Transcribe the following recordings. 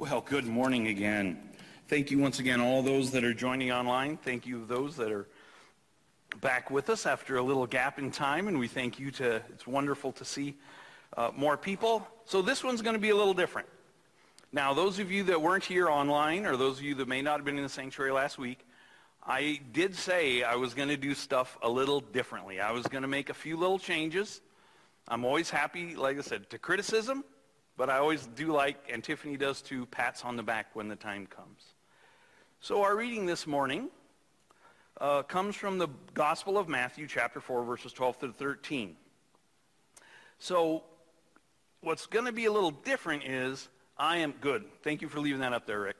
Well, good morning again. Thank you once again, all those that are joining online. Thank you those that are back with us after a little gap in time, and we thank you it's wonderful to see more people. So this one's going to be a little different. Now, those of you that weren't here online, or those of you that may not have been in the sanctuary last week, I did say I was going to do stuff a little differently. I was going to make a few little changes. I'm always happy, like I said, to criticism. But I always do like, and Tiffany does too, pats on the back when the time comes. So our reading this morning comes from the Gospel of Matthew, chapter 4, verses 12 to 13. So what's going to be a little different is, good. Thank you for leaving that up there, Rick.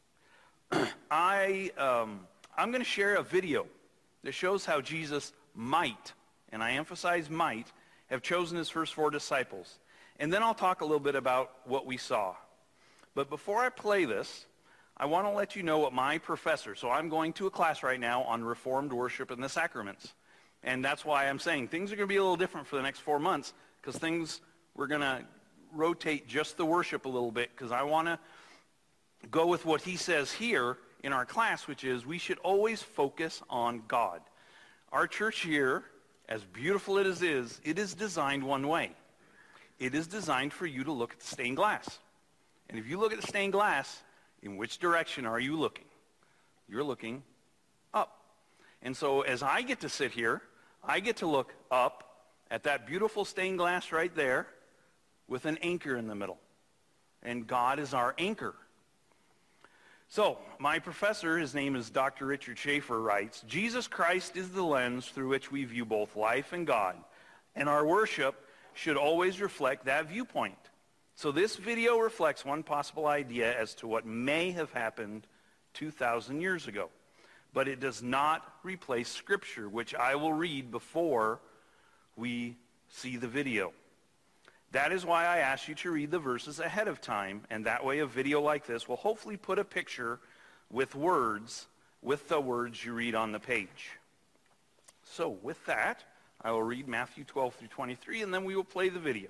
I'm going to share a video that shows how Jesus might, and I emphasize might, have chosen his first 4 disciples. And then I'll talk a little bit about what we saw. But before I play this, I want to let you know what my professor, so I'm going to a class right now on Reformed worship and the sacraments. And that's why I'm saying things are going to be a little different for the next 4 months, because we're going to rotate just the worship a little bit, because I want to go with what he says here in our class, which is we should always focus on God. Our church here, as beautiful as it is designed one way. It is designed for you to look at the stained glass. And if you look at the stained glass, in which direction are you looking? You're looking up. And so as I get to sit here, I get to look up at that beautiful stained glass right there with an anchor in the middle. And God is our anchor. So my professor, his name is Dr. Richard Schaefer, writes, Jesus Christ is the lens through which we view both life and God. And our worship should always reflect that viewpoint. So this video reflects one possible idea as to what may have happened 2,000 years ago. But it does not replace Scripture, which I will read before we see the video. That is why I asked you to read the verses ahead of time, and that way a video like this will hopefully put a picture with words, with the words you read on the page. So with that, I will read Matthew 12 through 23, and then we will play the video.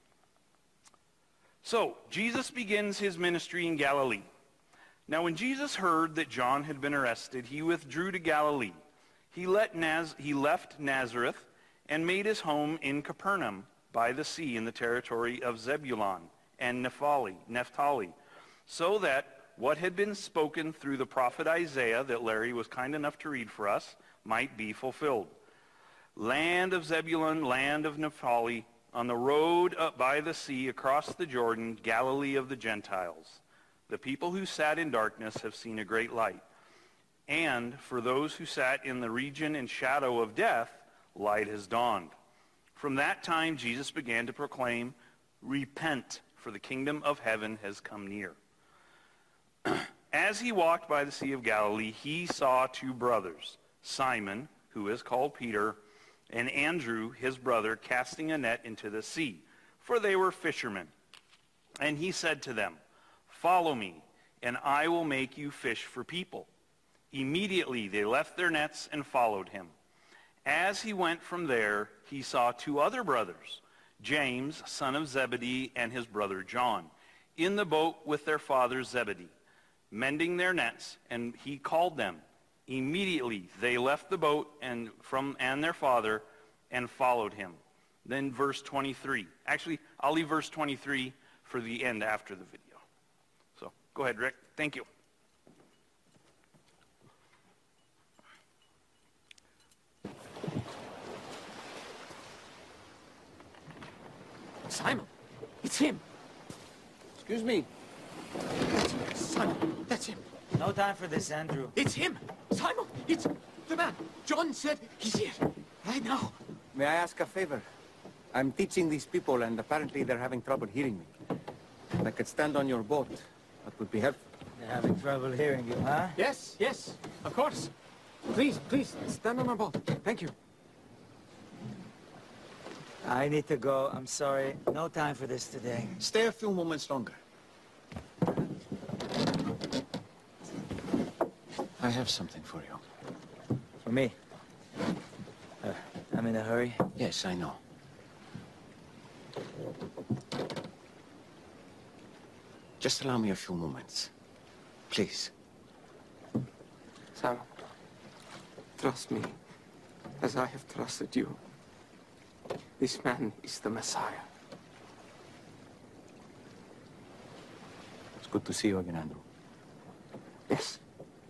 So, Jesus begins his ministry in Galilee. Now, when Jesus heard that John had been arrested, he withdrew to Galilee. He left Nazareth and made his home in Capernaum by the sea in the territory of Zebulun and Naphtali, so that what had been spoken through the prophet Isaiah, that Larry was kind enough to read for us, might be fulfilled. Land of Zebulun, land of Naphtali, on the road up by the sea across the Jordan, Galilee of the Gentiles. The people who sat in darkness have seen a great light. And for those who sat in the region and shadow of death, light has dawned. From that time, Jesus began to proclaim, repent, for the kingdom of heaven has come near. As he walked by the Sea of Galilee, he saw 2 brothers, Simon, who is called Peter, and Andrew, his brother, casting a net into the sea, for they were fishermen. And he said to them, follow me, and I will make you fish for people. Immediately they left their nets and followed him. As he went from there, he saw 2 other brothers, James, son of Zebedee, and his brother John, in the boat with their father Zebedee, mending their nets, and he called them. Immediately they left the boat and their father and followed him. Then verse 23. Actually, I'll leave verse 23 for the end after the video. So go ahead, Rick. Thank you. Simon, it's him. Excuse me. That's him. Simon, that's him. No time for this, Andrew. It's him. Simon, it's the man. John said he's here. Right now. May I ask a favor? I'm teaching these people, and apparently they're having trouble hearing me. If I could stand on your boat, that would be helpful. They're having trouble hearing you, huh? Yes, yes, of course. Please, stand on our boat. Thank you. I need to go. I'm sorry. No time for this today. Stay a few moments longer. I have something for you. For me? I'm in a hurry. Yes, I know. Just allow me a few moments. Please. Sam, trust me, as I have trusted you. This man is the Messiah. It's good to see you again, Andrew. Yes.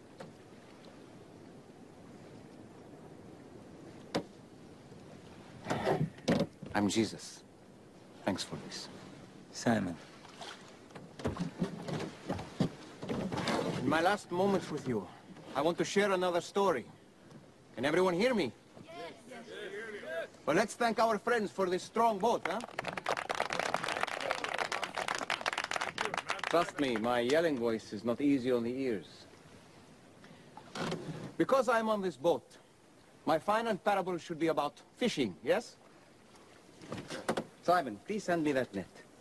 I'm Jesus. Thanks for this. Simon. In my last moments with you, I want to share another story. Can everyone hear me? Yes. Well, let's thank our friends for this strong boat, huh? Trust me, my yelling voice is not easy on the ears. Because I'm on this boat, my final parable should be about fishing, yes? Simon, please send me that net.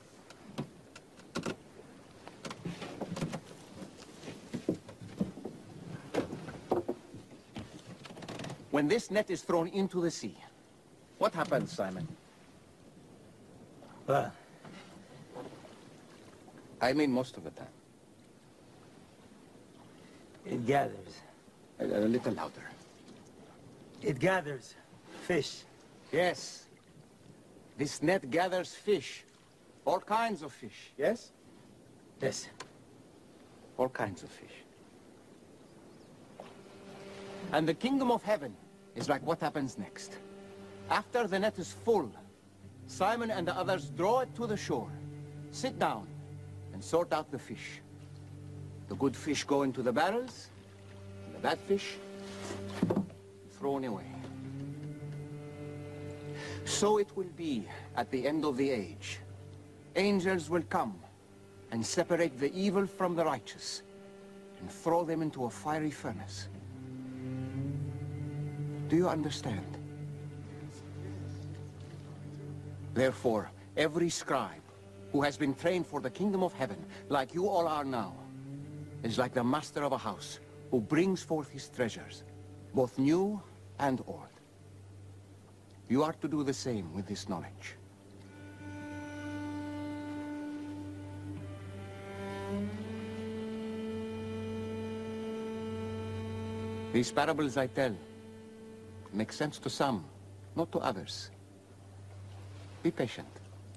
When this net is thrown into the sea, what happens, Simon? Well, I mean most of the time. it gathers. A little louder. It gathers fish. Yes. This net gathers fish. All kinds of fish, yes? Yes. All kinds of fish. And the kingdom of heaven is like what happens next. After the net is full, Simon and the others draw it to the shore, sit down, and sort out the fish. The good fish go into the barrels, and the bad fish thrown away. So it will be at the end of the age. Angels will come and separate the evil from the righteous and throw them into a fiery furnace. Do you understand? Therefore, every scribe who has been trained for the kingdom of heaven, like you all are now, is like the master of a house who brings forth his treasures, both new and old. You are to do the same with this knowledge. These parables I tell make sense to some, not to others. Be patient.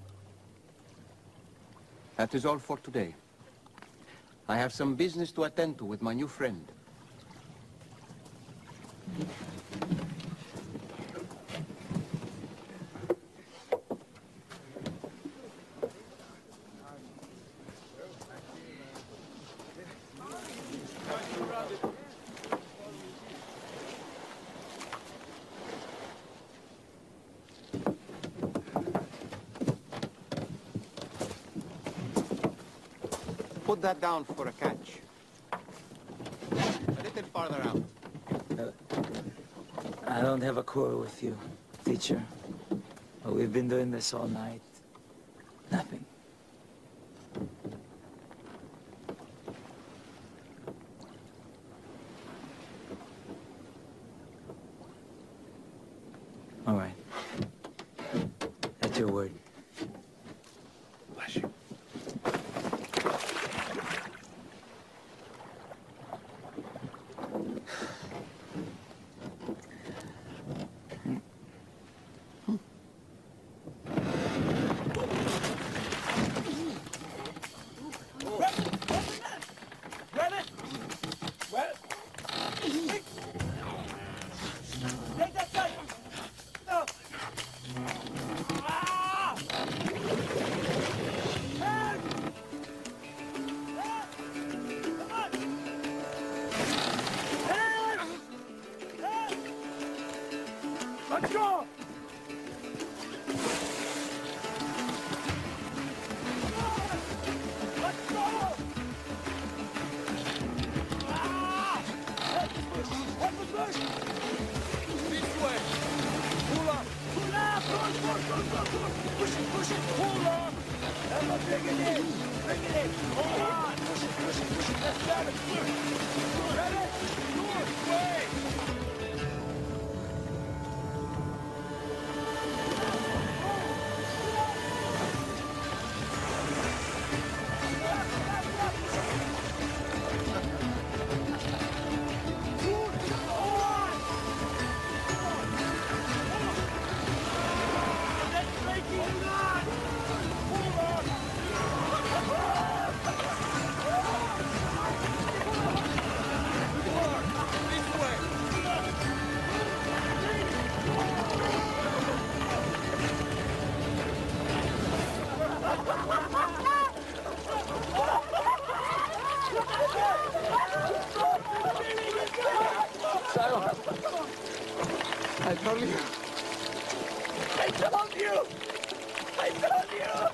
That is all for today. I have some business to attend to with my new friend. Put that down for a catch. A little farther out. I don't have a quarrel with you, teacher. But we've been doing this all night. Nothing. All right. That's your word. Bless you. Let's go! Let's go! This way! Pull up! Pull up! Push it, push it! Pull up! Emma, bring it in! Bring it in! Hold on! Push it, push it, push it! Let's grab it! Grab it! Good way! told you. I told you! I told you!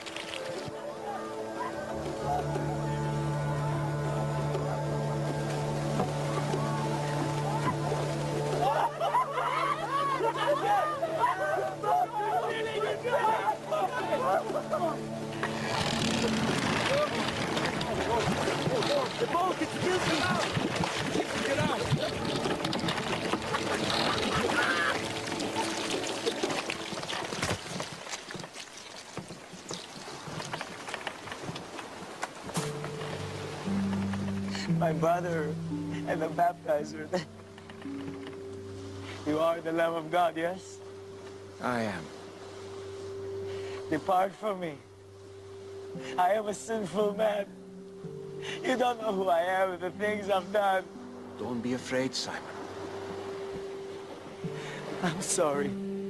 The boat, it's tilting out! Get out! My brother and the baptizer. You are the Lamb of God, yes? I am. Depart from me. I am a sinful man. You don't know who I am and the things I've done. Don't be afraid, Simon. I'm sorry.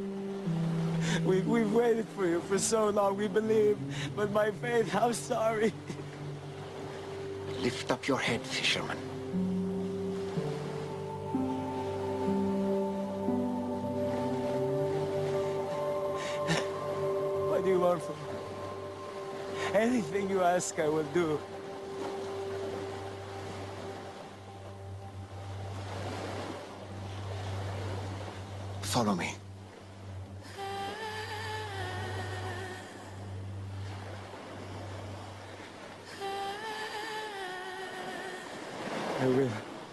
We've waited for you for so long, we believe. But my faith, I'm sorry. Lift up your head, fisherman. What do you want from me? Anything you ask, I will do. Follow me. I will.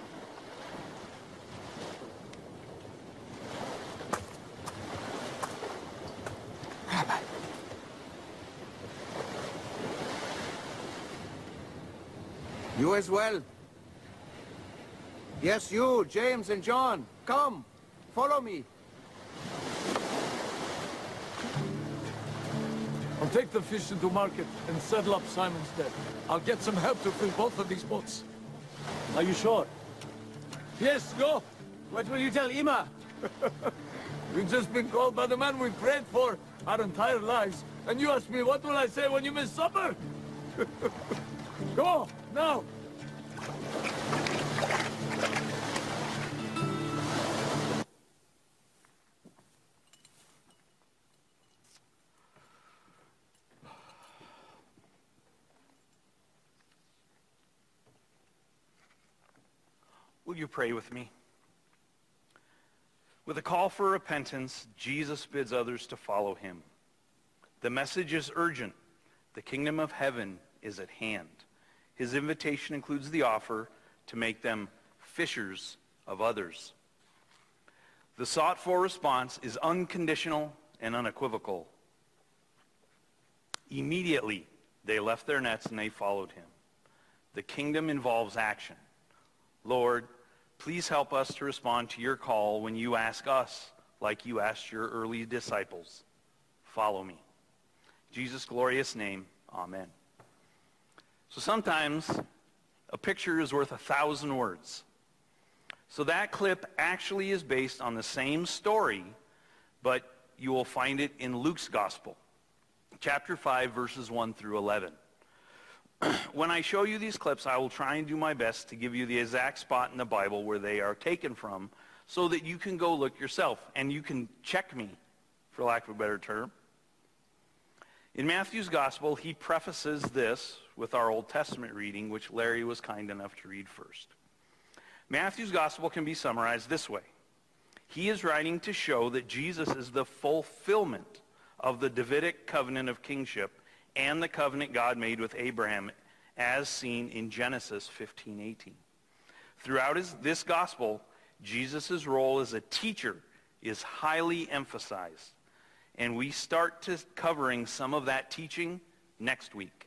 Rabbi. You as well. Yes, you, James and John. Come, follow me. I'll take the fish into market and settle up Simon's debt. I'll get some help to fill both of these boats. Are you sure? Yes, go! What will you tell Ima? We've just been called by the man we prayed for our entire lives. And you ask me, what will I say when you miss supper? Go, now! Will you pray with me? With a call for repentance, Jesus bids others to follow him. The message is urgent. The kingdom of heaven is at hand. His invitation includes the offer to make them fishers of others. The sought-for response is unconditional and unequivocal. Immediately, they left their nets and they followed him. The kingdom involves action. Lord, please help us to respond to your call when you ask us, like you asked your early disciples, follow me. In Jesus' glorious name, amen. So sometimes a picture is worth 1,000 words. So that clip actually is based on the same story, but you will find it in Luke's gospel, chapter 5, verses 1 through 11. When I show you these clips, I will try and do my best to give you the exact spot in the Bible where they are taken from so that you can go look yourself and you can check me, for lack of a better term. In Matthew's gospel, he prefaces this with our Old Testament reading, which Larry was kind enough to read first. Matthew's gospel can be summarized this way. He is writing to show that Jesus is the fulfillment of the Davidic covenant of kingship and the covenant God made with Abraham as seen in Genesis 15:18. Throughout this gospel, Jesus' role as a teacher is highly emphasized. And we start covering some of that teaching next week.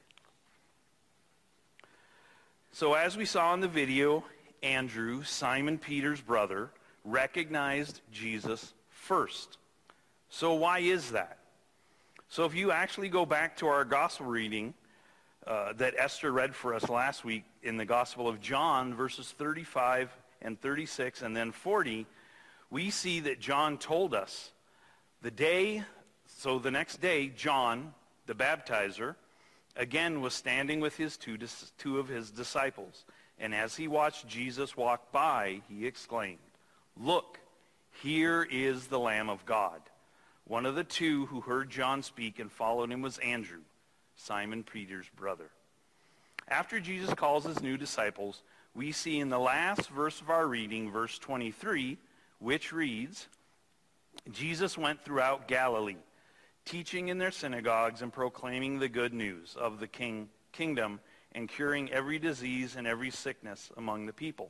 So as we saw in the video, Andrew, Simon Peter's brother, recognized Jesus first. So why is that? So if you actually go back to our gospel reading that Esther read for us last week in the Gospel of John, verses 35 and 36 and then 40, we see that John told us the next day, John, the baptizer, again was standing with his two of his disciples. And as he watched Jesus walk by, he exclaimed, "Look, Here is the Lamb of God. One of the two who heard John speak and followed him was Andrew, Simon Peter's brother. After Jesus calls his new disciples, we see in the last verse of our reading, verse 23, which reads, Jesus went throughout Galilee, teaching in their synagogues and proclaiming the good news of the kingdom and curing every disease and every sickness among the people.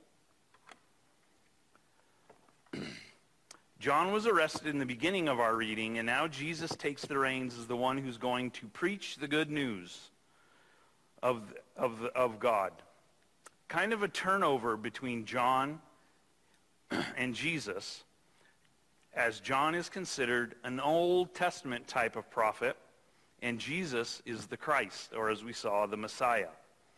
John was arrested in the beginning of our reading, and now Jesus takes the reins as the one who's going to preach the good news of God. Kind of a turnover between John and Jesus, as John is considered an Old Testament type of prophet, and Jesus is the Christ, or as we saw, the Messiah.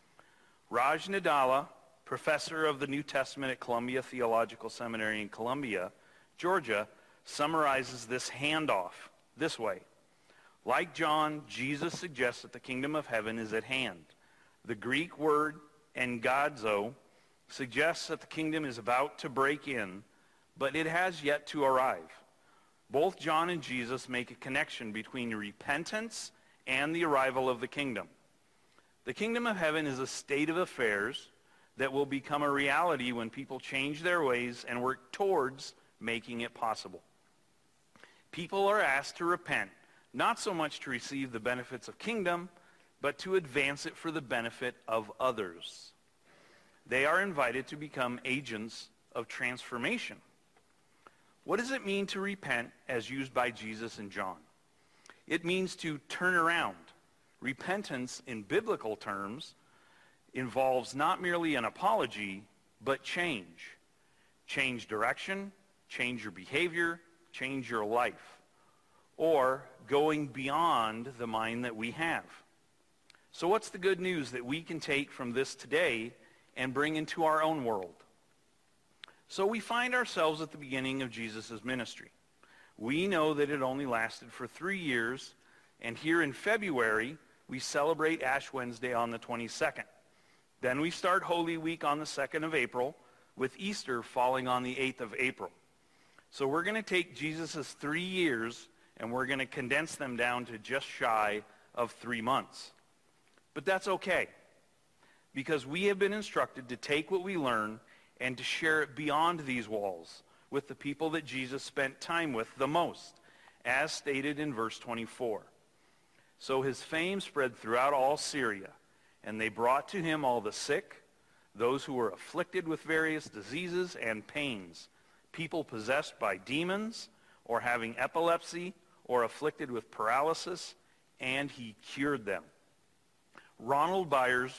Raj Nadala, professor of the New Testament at Columbia Theological Seminary in Columbia, Georgia, summarizes this handoff this way. Like John, Jesus suggests that the kingdom of heaven is at hand. The Greek word engadzo suggests that the kingdom is about to break in, but it has yet to arrive. Both John and Jesus make a connection between repentance and the arrival of the kingdom. The kingdom of heaven is a state of affairs that will become a reality when people change their ways and work towards making it possible. People are asked to repent, not so much to receive the benefits of kingdom, but to advance it for the benefit of others. They are invited to become agents of transformation. What does it mean to repent as used by Jesus and John? It means to turn around. Repentance in biblical terms involves not merely an apology, but change. Change direction, change your behavior, change your life, or going beyond the mind that we have. So what's the good news that we can take from this today and bring into our own world? So we find ourselves at the beginning of Jesus' ministry. We know that it only lasted for 3 years, and here in February, we celebrate Ash Wednesday on the 22nd. Then we start Holy Week on the 2nd of April, with Easter falling on the 8th of April. So we're going to take Jesus' 3 years, and we're going to condense them down to just shy of 3 months. But that's okay, because we have been instructed to take what we learn and to share it beyond these walls with the people that Jesus spent time with the most, as stated in verse 24. So his fame spread throughout all Syria, and they brought to him all the sick, those who were afflicted with various diseases and pains, people possessed by demons, or having epilepsy, or afflicted with paralysis, and he cured them. Ronald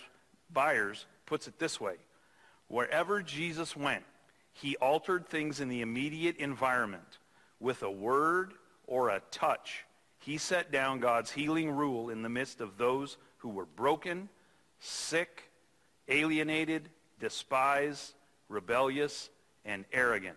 Byers puts it this way: wherever Jesus went, he altered things in the immediate environment. With a word or a touch, he set down God's healing rule in the midst of those who were broken, sick, alienated, despised, rebellious, and arrogant.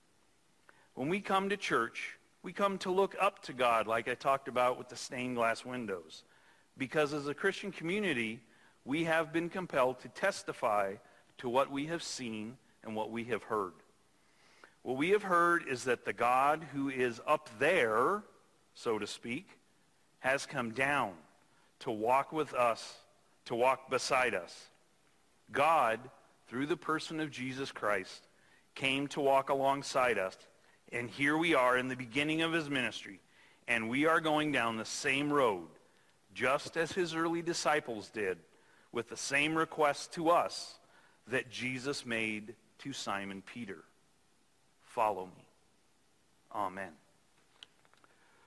When we come to church, we come to look up to God, like I talked about with the stained glass windows. Because as a Christian community, we have been compelled to testify to what we have seen and what we have heard. What we have heard is that the God who is up there, so to speak, has come down to walk with us, to walk beside us. God, through the person of Jesus Christ, came to walk alongside us, and here we are in the beginning of his ministry, and we are going down the same road, just as his early disciples did, with the same request to us that Jesus made to Simon Peter. Follow me. Amen.